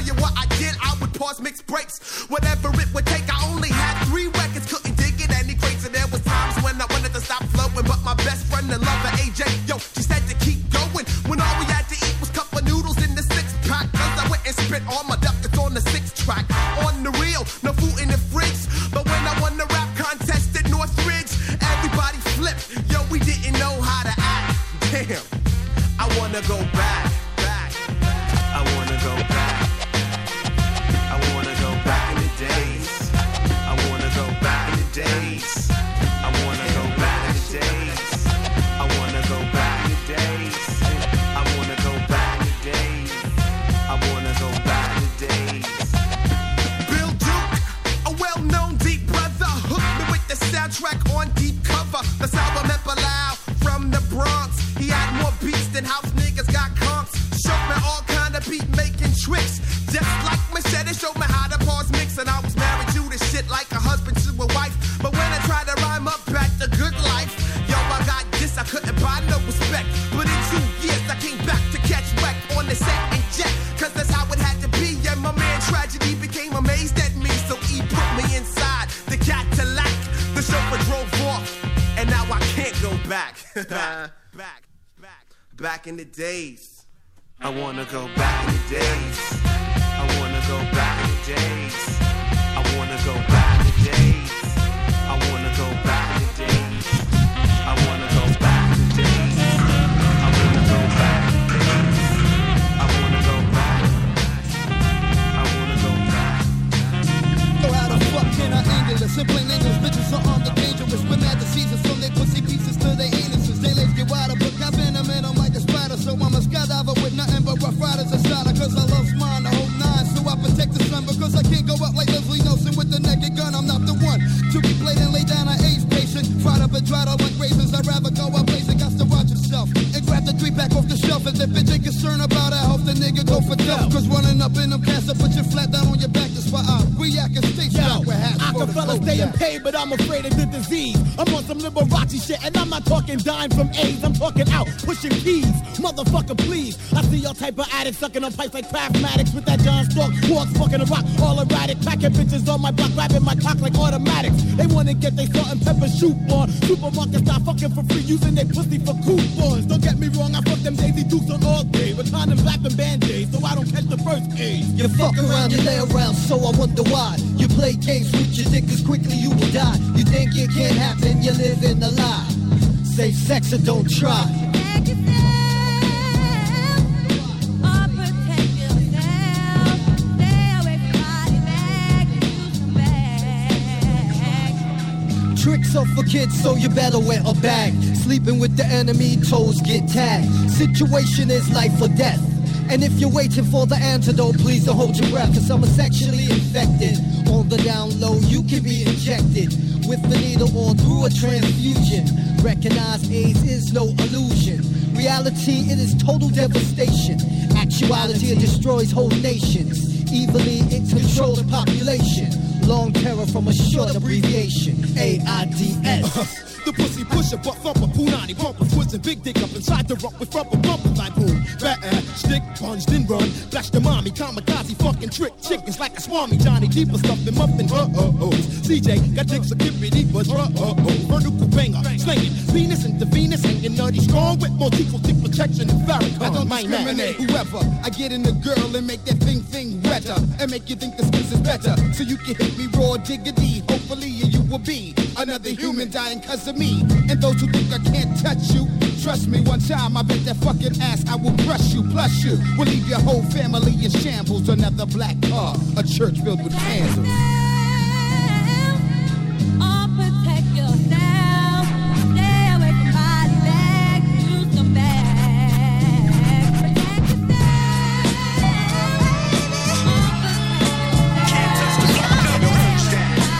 you what I did, I would pause, mix breaks. Whatever it would take, I only had 3 records, couldn't dig in any crates. And there was times when I wanted to stop flowing, but my best friend and lover, AJ, yo, she said to keep going. When all we had to eat was cup of noodles in the 6-pack. Cause I went and spit all my ducats on the 6-track. On the real, no food in the fridge. But when I won the rap contest at Northridge, everybody flipped. Yo, we didn't know how to act. Damn, I wanna go back. I wanna go back. I wanna go back in the days. I wanna go back in the days. I wanna go back in the days. I wanna go back in the days. I wanna go back in the days. I wanna go back in the days. Bill Duke, a well-known deep brother, hooked me with the soundtrack on deep cover. That's how I met Bilal from the Bronx. He had more beats than house niggas got comps. Showed me all kind of beat making tricks. Just like Machete showed me how to pause mix. And I was married to this shit like a husband to a wife. But when I tried to rhyme up back the good life, yo, I got this, I couldn't buy no respect. But in 2 years I came back to catch wreck on the set and jet. Cause that's how it had to be. And my man Tragedy became amazed at me. So he put me inside the Cadillac. The chauffeur drove off. And now I can't go back. Back in the days. I wanna go back in the days. I wanna go back in the days. I wanna go back in the days. I wanna go back in the days. I wanna go back in the days. I wanna go back in the days. I wanna go back. I wanna go back. So how the fuck can I angle it? Simple English, bitches are armed and dangerous. We're mad diseases from their pussy pieces to their anuses. They legs get wider, but I've been a man on like a spider. So I'm a skydiver with nothing but rough riders and starter. Cause I love mine, the whole 9. So I protect the sun because I can't go up like Leslie Nelson with the naked gun. I'm not the one to be played and lay down an AIDS patient. Fried up and dried out like raisins. I'd rather go out blazing. Got to watch yourself and grab the 3-pack off the shelf. If the bitch ain't concerned about it, I hope the nigga go for death. Cause running up in them cats, I put you flat down on your back. That's why I react and stay shot with hats. I can fellas stay in pain, but I'm afraid of the disease. I'm on some Liberace shit, and I'm not talking dying from AIDS. I'm talking out, pushing keys. Motherfucker, please. I see your type of addict sucking on pipes like Craftmatics with that John Stork. Walks fucking a rock, all erratic. Packing bitches on my block, grabbing my cock like automatics. They wanna get they salt and pepper shoot on. Supermarkets start fucking for free, using their pussy for coupons. Don't get me wrong, I fuck them Daisy Dukes on all day. With condoms, lapping band-aids, so I don't catch the first AIDS. You fuck around, you lay around, so I wonder why. You play games with your dick, cause quickly you will die. You think it can't happen, you live in a lie. Say sex or don't try. Tricks are for kids, so you better wear a bag. Sleeping with the enemy, toes get tagged. Situation is life or death. And if you're waiting for the antidote, please don't hold your breath. Cause I'm sexually infected. On the down low, you can be injected with the needle or through a transfusion. Recognize AIDS is no illusion. Reality, it is total devastation. Actuality, it destroys whole nations. Evilly, it controls the population. Long terror from a short abbreviation. AIDS. The pussy pusher, butt thumper, punani bumper, twisting big dick up inside the rump with rubber bumpers like boom. Stick, plunged and run. Flash the mommy, kamikaze, fucking trick chickens like a swami. Johnny Deeper stuffed them up in CJ got dicks of kippity, but vertical banger, slinging Venus into Venus, hanging nutty strong with multiple tick protection and Farrakhan. I don't discriminate whoever. I get in the girl and make that thing wetter and make you think the skills is better. So you can hit me raw diggity. Hopefully you will be another human dying cause of me. And those who think I can't touch you, trust me, one time I bet that fucking ass I will crush you. Plus you will leave your whole family in shambles. Another black car, a church filled with candles.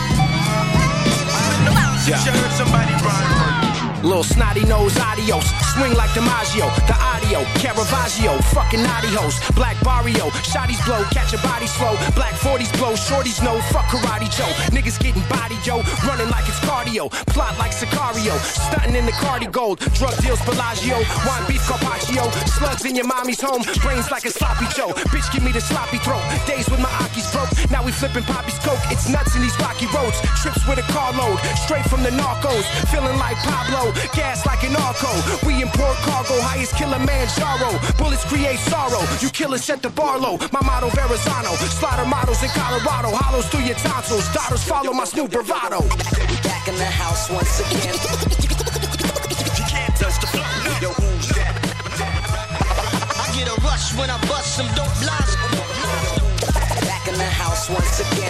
Yeah. Little snotty nose adios. swing like DiMaggio. The audio, Caravaggio, fucking naughty hoes. Black Barrio, shotties blow, catch a body slow. Black 40s blow, shorties know, fuck Karate Joe. Niggas getting body, yo, running like it's cardio. Plot like Sicario, stunting in the Cardi Gold. Drug deals, Bellagio, wine beef, Carpaccio. Slugs in your mommy's home, brains like a sloppy Joe. Bitch, give me the sloppy throat. Days with my Aki's broke, now we flipping Poppy's coke. It's nuts in these rocky roads. Trips with a carload, straight from the narcos. Feeling like Pablo, gas like an Arco. We import cargo, highest killer Manjaro. Bullets create sorrow, you killers set the bar low. My motto Verrazano, slaughter models in Colorado. Hollows through your tonsils, daughters follow my Snoop bravado. Back in the house once again. You can't touch the floor, yo, who's that? I get a rush when I bust some dope lines. Back in the house once again.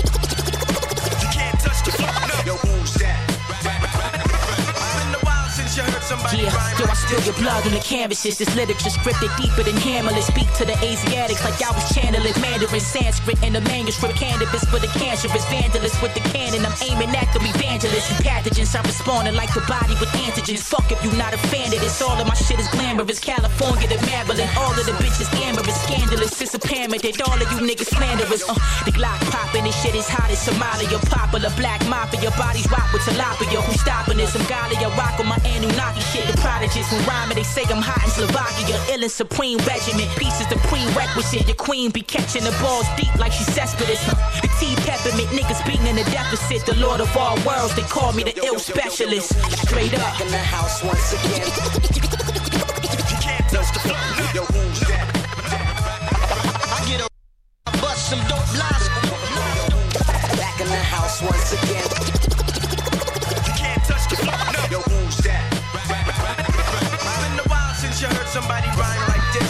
You can't touch the floor, yo, who's that? Been a while since you heard somebody rhyme. Yo, I spill your blood on the canvases. This literature scripted deeper than Hamlet. Speak to the Asiatics like I was channeling Mandarin, Sanskrit, in the manuscript. Cannabis for the cancerous vandalists with the cannon. I'm aiming at the evangelists and pathogens. I'm responding like the body with antigens. Fuck if you not a fan of this. All of my shit is glamorous. California to Maryland. All of the bitches amorous, scandalous. It's apparent that all of you niggas slanderous. The Glock popping, this shit is hot as Somalia. Popular black mafia, bodies rock with tilapia. Who's stopping this? I'm Galia, rock on my Anunnaki shit. The prodigies who rhyming, they say I'm hot in Slovakia. Ill and supreme regiment, pieces the prerequisite. Your queen be catching the balls deep like she's Cespedes. The tea peppermint, niggas beating in the deficit. The lord of all worlds, they call me the ill specialist. Straight up. Back in the house once again. You can't touch the floor, yo, who's that? I get a bust some dope lines. Back in the house once again. You can't touch the floor, yo, who's that? Been a while since you heard somebody rhyme like this.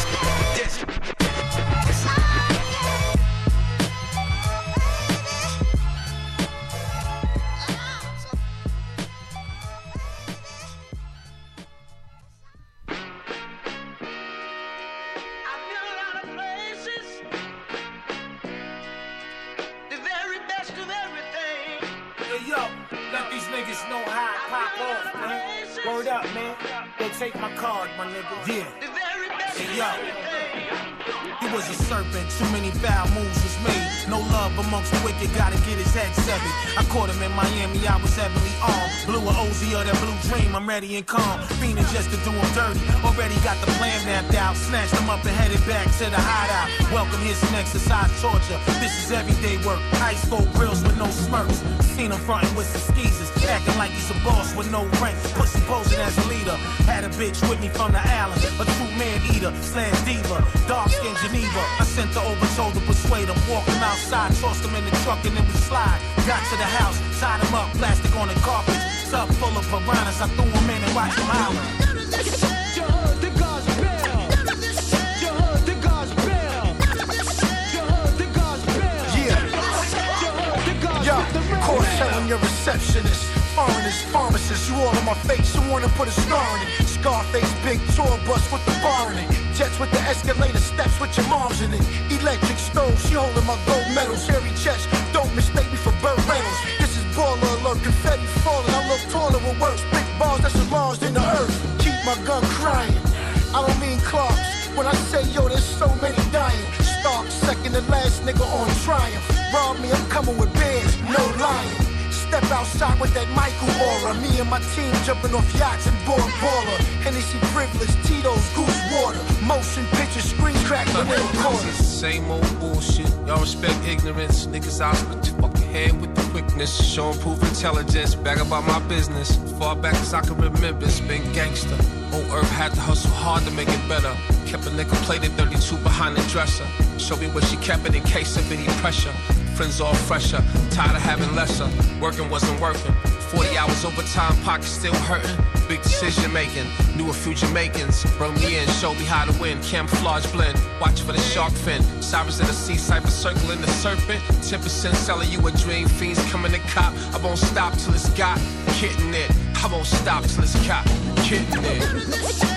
Word up, man. Go take my card, my nigga. Yeah. Hey, yo. He was a serpent, too many foul moves was made. No love amongst the wicked, gotta get his head severed. I caught him in Miami, I was heavily armed. Blew a Ozy or that blue dream, I'm ready and calm. Fiending just to do him dirty, already got the plan mapped out. Snatched him up and headed back to the hideout. Welcome here some exercise torture, this is everyday work. Ice cold grills with no smirks. Seen him frontin' with some skeezers, acting like he's a boss with no rank. Pussy posing as a leader, had a bitch with me from the island. A true man eater, slash diva, dark skin Geneva. I sent her over, told her persuade him. Walked him outside, tossed him in the truck and then we slide. Got to the house, tied him up, plastic on the carpet. Tub full of piranhas, I threw him in and watched him holler. Caught telling your receptionist, foreigners, pharmacists, you all on my face, you wanna put a scar on it. Scarface, big tour bus with the bar in it. Jets with the escalator, steps with your moms in it. Electric stove, she holding my gold medals. Hairy chest, don't mistake me for Burt Reynolds. This is baller alert, confetti falling. I look taller with works, big balls that's enlarged in the earth. Keep my gun crying, I don't mean Clarks. When I say yo, there's so many dying. Stark, second to last nigga on Triumph. Rob me, I'm coming with bears, no lying. Step outside with that Michael aura. Me and my team jumping off yachts and board baller. Hennessy privilege, Tito's, goose water. Motion picture, screen crackling in the corners. Same old bullshit. Y'all respect ignorance. Niggas out split your fucking head with the quickness. Show and prove intelligence. Bag about my business. Far back as I can remember, it's been gangster. Old Earth had to hustle hard to make it better. Kept a nickel plated 32 behind the dresser. Show me where she kept it in case of any pressure. Friends all fresher, tired of having lesser. Working wasn't working. 40 hours overtime, pockets still hurting. Big decision making, knew a few Jamaicans. Brought me in, showed me how to win. Camouflage blend, watch for the shark fin. Cyrus in the sea, cipher circling the serpent. 10% selling you a dream, fiends coming to cop. I won't stop till it's got kitten it. I won't stop till it's got kitten it.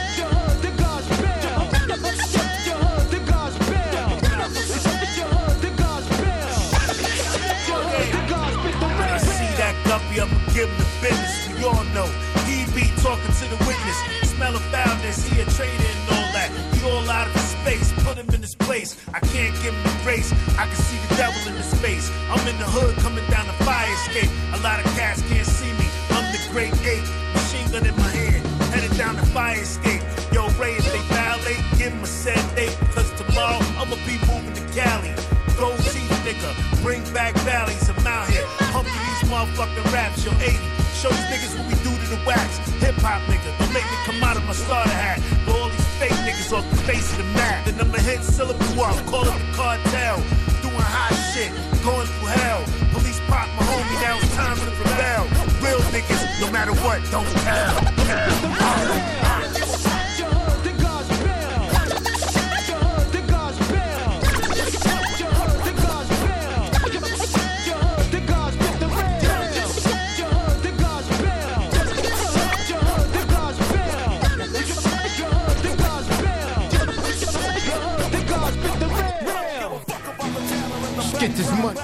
Guppy up and give him the business. We all know he be talking to the witness. Smell a foul race. I can see the devil in his face. I'm in the hood coming down the fire escape. A lot of cats can't see me. I'm the great ape, machine gun in my hand, headed down the fire escape. Yo, Ray, if they violate, give them a set date, cause tomorrow I'ma be moving to Cali. Gold teeth, nigga, bring back valleys. I'm out here, pumping these motherfucking raps. Yo, 80, show these niggas what we do to the wax. Hip-hop, nigga, don't make me come out of my starter hat. Blow all these fake niggas off the face of the map. Then I'ma hit syllable up, call it the cartel. Doing hot shit, going through hell. Police pop my homie, now it's time to rebel. Real niggas, no matter what, don't tell. Get this money.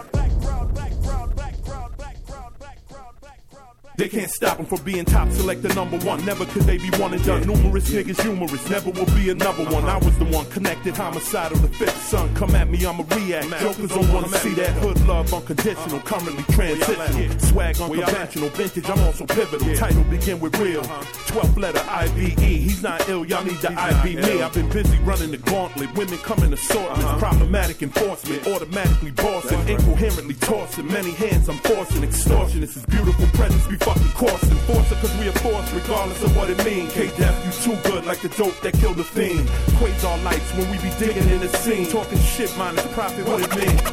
They can't stop them from being top selector #1. Never could they be one and done. Numerous niggas humorous, never will be another one. I was the one connected, homicidal, the fifth son. Come at me, I'ma react. Jokers don't wanna see that hood love unconditional. Currently transitional, swag unconventional. Vintage, I'm also pivotal. Title begin with real. 12th letter IVE. He's not ill, y'all need the IB me. I've been busy running the gauntlet. Women come in assortments. Problematic enforcement, automatically bossing. Incoherently tossing. Many hands I'm forcing. Extortionists is beautiful presence. We fucking course. Enforce it cause we are forced regardless of what it means. K-Def, you too good like the dope that killed the fiend. Quasar lights when we be digging in the scene. Talking shit minus profit, what it mean?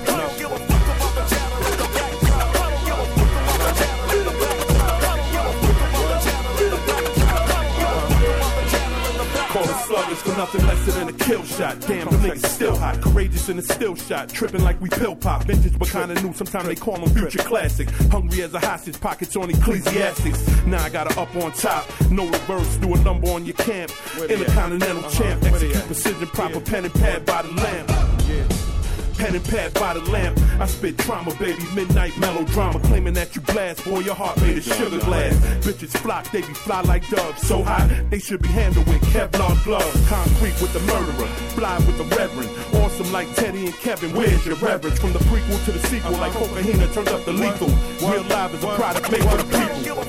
Call the sluggers for nothing less than a kill shot. Damn, them niggas still hot. Courageous in a still shot. Tripping like we pill pop. Vintage but kinda new. Sometimes they call them future classic. Hungry as a hostage. Pockets on ecclesiastics. Now I got her up on top. No reverse. Do a number on your camp. Intercontinental champ. Execute precision. Proper pen and pad by the lamp. Pen and pad by the lamp. I spit trauma, baby. Midnight melodrama. Claiming that you blast. Boy, your heart made of sugar glass. Bitches flock. They be fly like doves. So hot. They should be handled with Kevlar gloves. Concrete with the murderer. Fly with the reverend. Awesome like Teddy and Kevin. Where's your reverence? From the prequel to the sequel. Like Cocaine turned up the lethal. Real live is a product made for the people.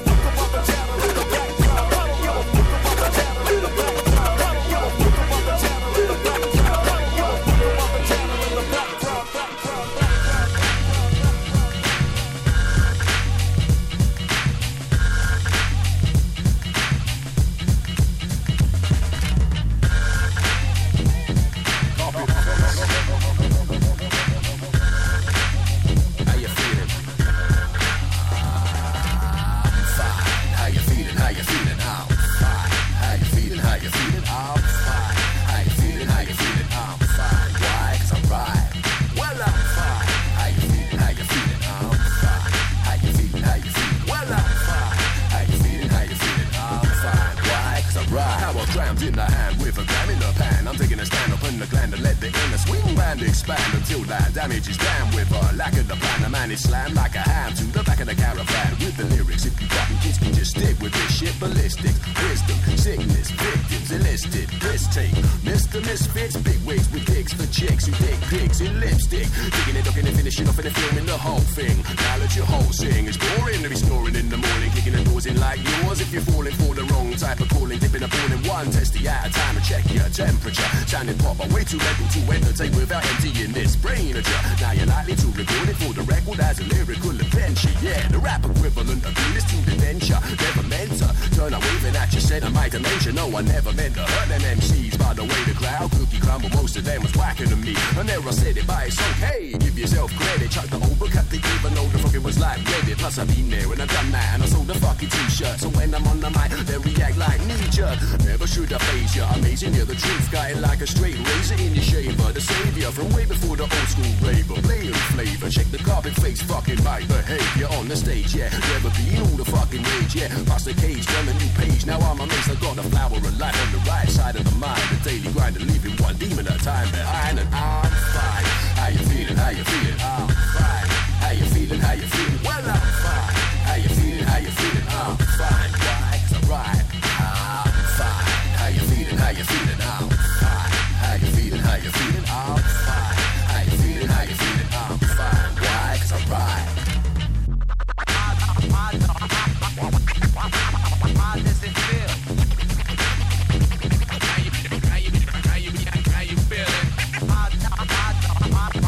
Damage is down with a lack of the plan. The man is slammed like a ham to the back of the caravan with the lyrics. If you fucking kids can just stick with this shit, ballistics, wisdom, sickness, victims, enlisted, piss take, Mr. Misfits, big wigs with dicks for chicks who dig pigs in lipstick, digging it, ducking it, finishing off and filming the whole thing. Now that your whole sing is boring to be snoring in the morning, kicking the doors in like yours. If you're falling for the wrong type of calling, dipping a ball in one, test the out of time and check your temperature. Sounding proper, way too level to entertain without emptying this brain of you. Now you're likely to record it for the record as a lyrical adventure. Yeah, the rap equivalent of Venus to dementia. Never meant to turn a waving at your set of my dimension. No, I never meant to hurt them MCs. By the way, the crowd cookie crumble, most of them was whacking to me. And there I said it, but it's okay. Give yourself credit. Chuck the overcut the even though the fucking was like Reddit. Plus I've been there and I've done that and I sold the fucking t-shirt. So when I'm on the mic, they react like knee-jerk. Never should have phased you. Amazing, you're the truth. Got it like a straight razor in your shaver. The savior from way before the old school raver. Blatant flavor. Check the carpet face fucking right behavior on the stage, yeah. Never been all the fucking rage, yeah. Past the cage, turn a new page. Now I'm amazed I got the flower of life on the right side of the mind. The daily grind of leaving one demon at a time behind. And I'm fine. How you feeling? How you feeling? I'm fine. How you feeling? How you feeling? Well, I'm fine. How you feeling? How you feeling? I'm fine. Why? 'Cause I'm right. I'm fine. How you feeling? How you feeling? I'm fine. How you feeling? How you feeling? I'm fine. How you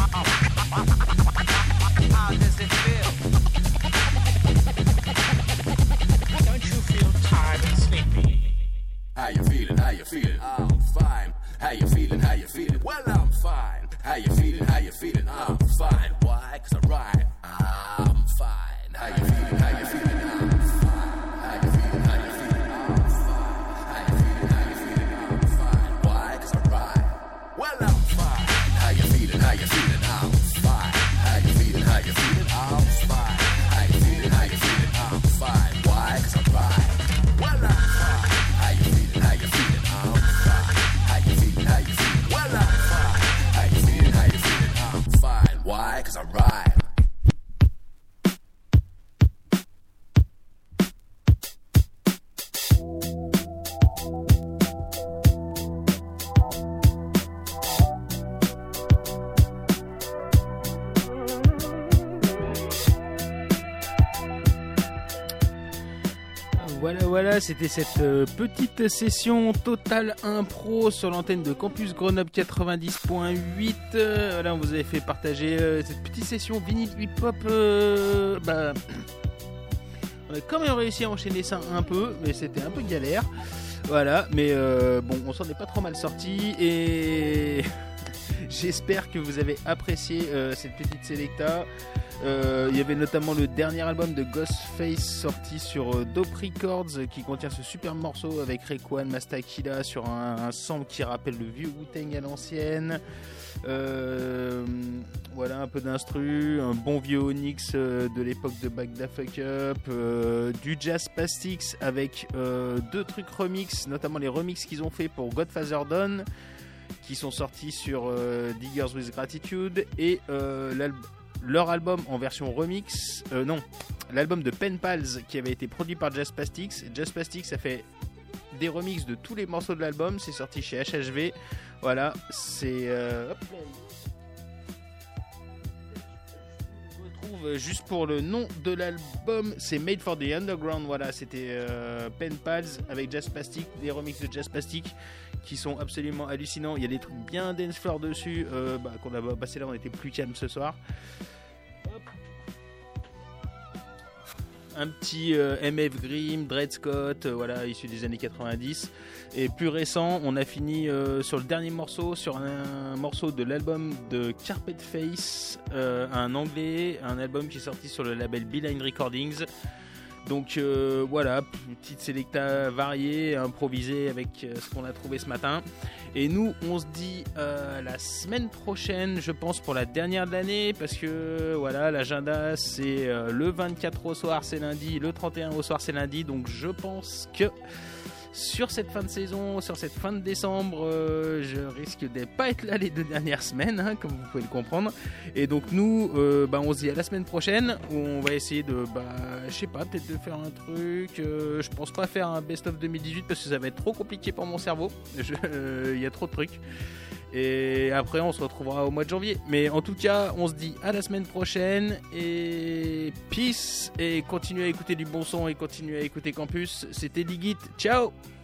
How does it feel? Don't you feel tired and sleepy? How you feeling? How you feeling? I'm fine. How you feeling? How you feeling? Well, I'm fine. How you feeling? How you feeling? I'm fine. Why? 'Cause I'm right. I'm fine. How you feeling? How you feeling? I'm fine. How you feeling? How you feeling? I'm fine. How you feeling? How you feeling? I'm fine. Why? 'Cause I'm right. Well, I'm fine. How you feeling? How you feeling? I'm fine. How you feeling? How you feeling? I'm fine. How you feeling? How you feeling? I'm fine. Why? 'Cause I'm right. Well, I'm fine. How you feeling? How you feeling? I'm fine. How you feeling? How you feeling? Well, I'm fine. How you feeling? How you feeling? I'm fine. Why? 'Cause I'm right. Voilà, c'était cette petite session totale impro sur l'antenne de Campus Grenoble 90.8. Voilà, on vous avait fait partager cette petite session vinyle hip-hop. On a quand même réussi à enchaîner ça un peu, mais c'était un peu galère. Voilà, mais bon, on s'en est pas trop mal sorti et j'espère que vous avez apprécié cette petite selecta. Il y avait notamment le dernier album de Ghostface sorti sur Dope Records qui contient ce super morceau avec Raekwon, Masta Killa sur un sample qui rappelle le vieux Wu-Tang à l'ancienne. Voilà, un peu d'instru, un bon vieux Onyx de l'époque de Back the Fuck Up, du Jazz Plastics avec 2 trucs remix, notamment les remixes qu'ils ont fait pour Godfather Dawn qui sont sortis sur Diggers with Gratitude et leur album en version remix, l'album de Pen Pals qui avait été produit par Jazz Plastics. Jazz Plastics a fait des remixes de tous les morceaux de l'album, c'est sorti chez HHV. Voilà, c'est je retrouve juste pour le nom de l'album, c'est Made for the Underground. Voilà, c'était Pen Pals avec Jazz Plastics, des remixes de Jazz Plastics qui sont absolument hallucinants. Il y a des trucs bien dance floor dessus qu'on a passé là, on était plus calme ce soir. Un petit MF Grimm, Dred Scott, voilà, issu des années 90. Et plus récent, on a fini sur le dernier morceau, sur un morceau de l'album de Carpet Face, un anglais, un album qui est sorti sur le label Beeline Recordings. Donc voilà, petite sélecta variée, improvisée avec ce qu'on a trouvé ce matin. Et nous, on se dit la semaine prochaine, je pense, pour la dernière de l'année, parce que voilà, l'agenda c'est le 24 au soir, c'est lundi, le 31 au soir, c'est lundi. Donc je pense que sur cette fin de saison, sur cette fin de décembre, je risque de pas être là les 2 dernières semaines, hein, comme vous pouvez le comprendre. Et donc nous, on se dit à la semaine prochaine où on va essayer de, je sais pas, peut-être de faire un truc. Je pense pas faire un best-of 2018 parce que ça va être trop compliqué pour mon cerveau. Il y a trop de trucs. Et après, on se retrouvera au mois de janvier. Mais en tout cas, on se dit à la semaine prochaine. Et peace. Et continuez à écouter du bon son et continuez à écouter Campus. C'était Digit. Ciao!